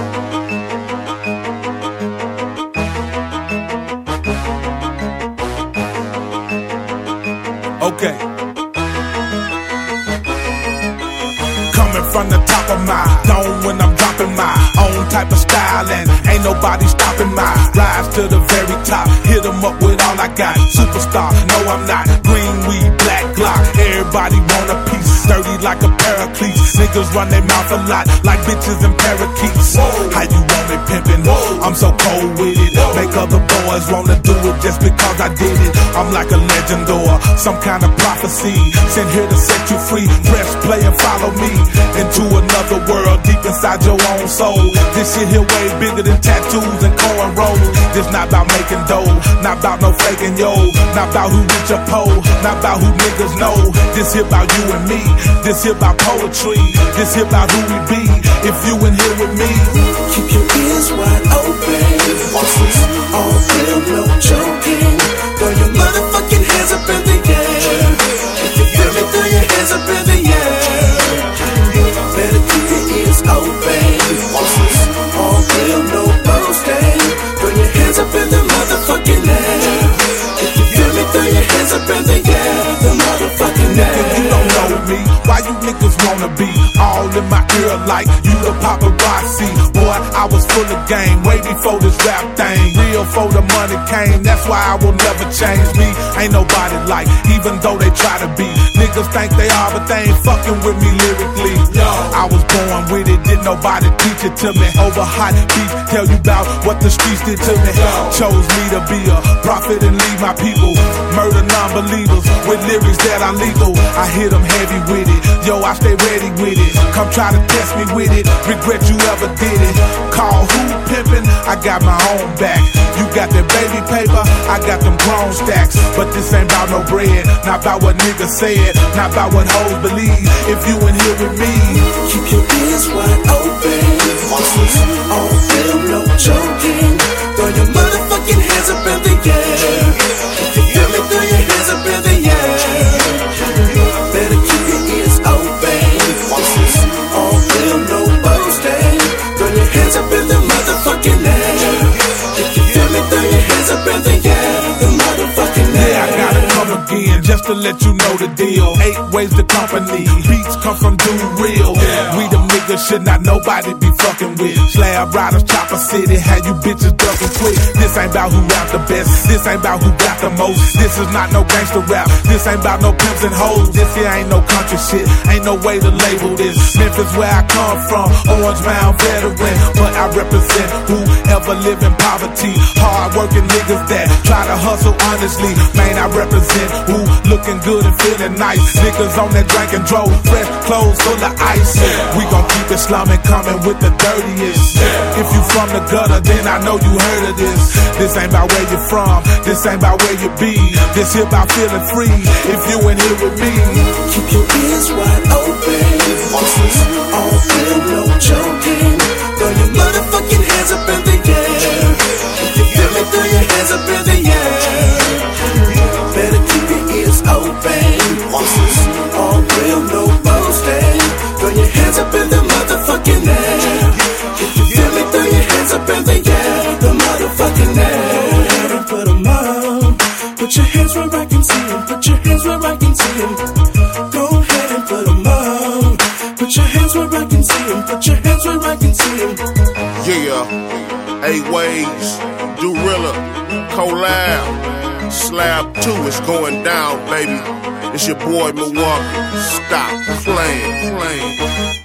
Okay. Coming from the top of my dome when I'm dropping my own type of style, and ain't nobody stopping my rise to the very top. Hit 'em up with all I got. Superstar, no I'm not. Green weed, black Glock. Everybody want a piece. Sturdy like a paraclete. Niggas run their mouth a lot like bitches and parakeets. How you want me pimpin'? I'm so cold with it. Make other boys wanna do it just because I did it. I'm like a legend or some kind of prophecy. Sent here to set you free. Press play and follow me into another world deep inside your own soul. This shit here way bigger than tattoos and cornrows. This not about making dough, not about no faking yo, not about who rich or poor, not about who niggas know. This here about you and me. This here about poetry. This here about who we be. If you in here with me, keep your ears wide open. This is all real, no joking. Throw your motherfucking hands up in the air. If you feel me, throw your hands up in the air. Better keep your ears open. This is all real, no boasting. Throw your hands up in the motherfucking air. If you feel me, throw your hands up in the air. The motherfucking air. You don't know me. Why you niggas wanna be all in my ear like you the paparazzi? Boy, I was full of game way before this rap thing. Real for the money came, that's why I will never change me. Ain't nobody like, even though they try to be. Niggas think they are, but they ain't fucking with me lyrically. I was born with it, didn't nobody teach it to me. Over hot beef, tell you about what the streets did to me. Chose me to be a prophet and lead my people. Murder non-believers with lyrics that are lethal. I hit them heavy with it. Yo, I stay ready with it. Come try to test me with it. Regret you ever did it. Call who pimpin'? I got my own back. You got that baby paper, I got them grown stacks. But this ain't about no bread, not about what niggas said, not about what hoes believe. If you in here with me, keep your ears wide open. This is all real, no joking. Throw your motherfucking hands up in the air. If you feel me, throw your hands up in the air. Better keep your ears open. This is all real, no boasting. Throw your hands up in the motherfucking air. If you feel me, throw your hands up in the air. The motherfucking air. Yeah, I gotta come again just to let you know the deal. 8 ways to company. Beats come from Dude Real. We the niggas should not nobody be fucking with. Slab riders, Chopper City, how you bitches ducking quick. This ain't about who rap the best. This ain't about who got the most. This is not no gangster rap. This ain't about no pimps and hoes. This here ain't no country shit. Ain't no way to label this. Memphis where I come from, Orange Mound veteran. But I represent whoever live in poverty. Hard working niggas that try to hustle honestly. Man, I represent who looking good and feeling nice. Niggas on that drink and drove, fresh clothes full of ice. We gon' keep it slumming, coming with the dirtiest. If you from the gutter, then I know you heard of this. This ain't about where you from, this ain't about where you be. This here about feeling free. If you in here with me, keep your ears wide open. This is all real, no joking. Throw your motherfucking hands up in the air. If you feel me, throw your hands up in the air. Better keep your ears open. This is all real, no boasting. Throw your hands up in the motherfucking air. If you feel me, throw your hands up in the air. The motherfucking air. Go ahead and put 'em on. Put your hands where I can see 'em. Put your hands where I can see 'em. Go ahead and put 'em on. Put your hands where I can see 'em. Put your hands where I can see 'em. Yeah, 8 ways, Dorilla, Collab, Slab 2 is going down, baby. It's your boy Milwaukee. Stop playing.